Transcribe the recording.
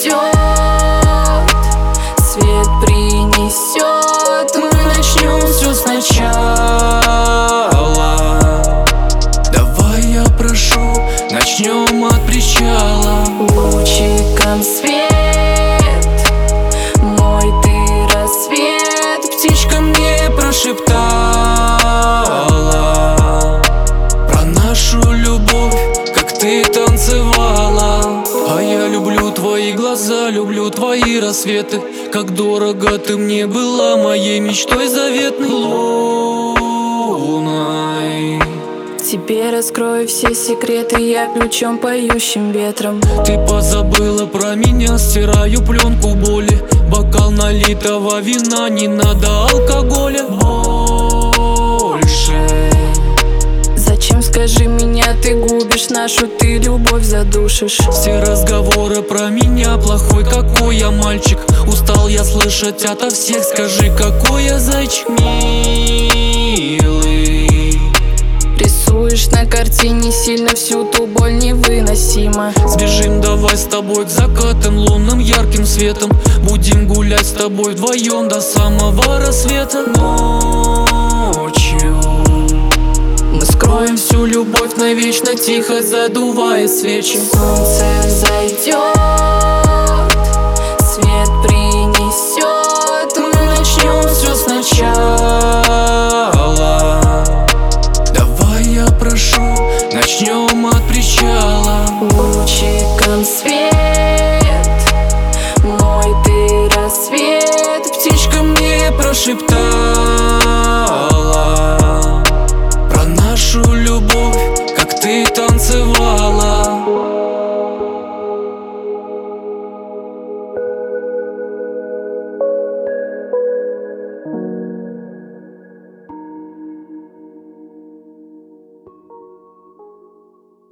зайдет, свет принесет, мы начнем все сначала. Давай, я прошу, начнем от причала. Лучиком свет, мой ты рассвет, птичка мне прошептала Про нашу любовь, как ты танцевала. А я люблю твои глаза, люблю твои рассветы. Как дорого ты мне была, моей мечтой заветной, луной. Тебе раскрою все секреты, я ключом, поющим ветром. Ты позабыла про меня, стираю пленку боли. Бокал налитого вина, не надо алкоголя больше. Зачем, скажи, меня ты губишь, нашу ты любовь задушишь. Все разговоры про меня, плохой какой я мальчик. Устал я слышать ото всех, скажи, какой я зайчик милый. Рисуешь на картине сильно, всю ту боль невыносимо. Сбежим давай с тобой к закатам, лунным ярким светом. Будем гулять с тобой вдвоем до самого рассвета. Ночью мы скроем всю любовь навечно, тихо задувая свечи. Солнце зайдет, свет принесет, мы начнем все сначала. Давай, я прошу, начнем от причала. Лучиком свет, мой ты рассвет, Птичка мне прошептала